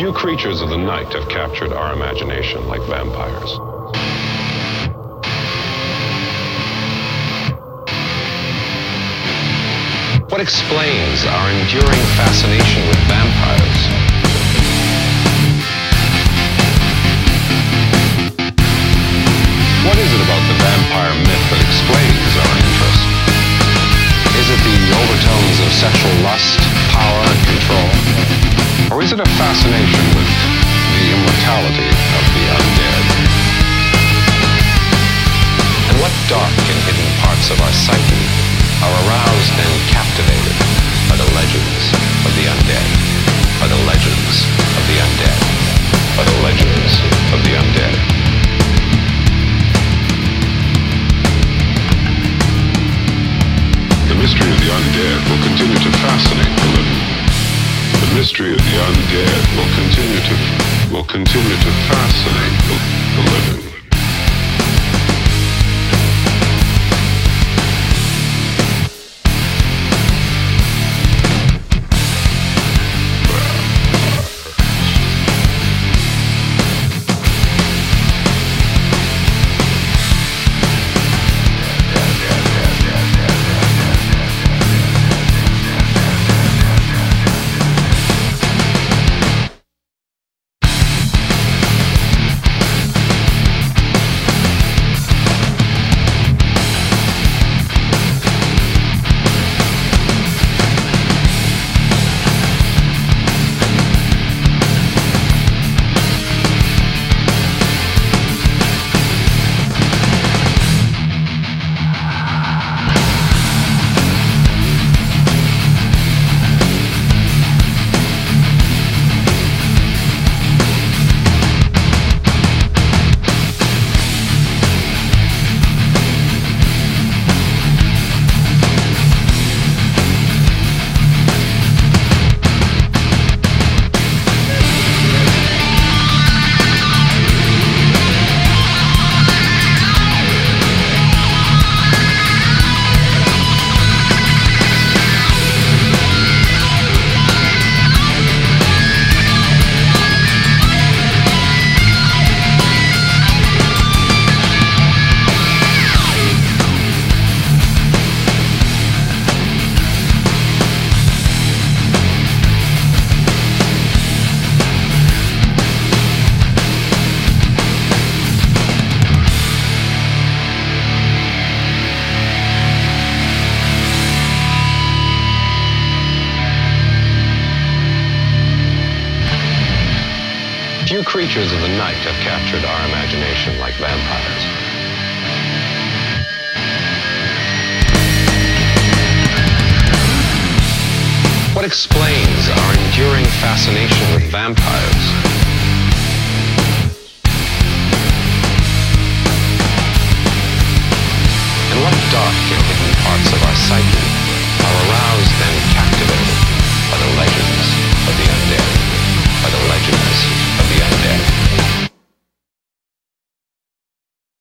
Few creatures of the night have captured our imagination like vampires. What explains our enduring fascination with vampires? What is it about the vampire myth that explains our interest? Is it the overtones of sexual lust, power, and control? Or is it a fascination with the immortality of the undead? And what dark and hidden parts of our psyche are aroused and captivated by the legends of the undead, by the legends of the undead, by the legends of the undead? The mystery of the undead will continue to fascinate the living. The mystery of the undead will continue to fascinate the living. Few creatures of the night have captured our imagination like vampires. What explains our enduring fascination with vampires? And what dark and hidden parts of our psyche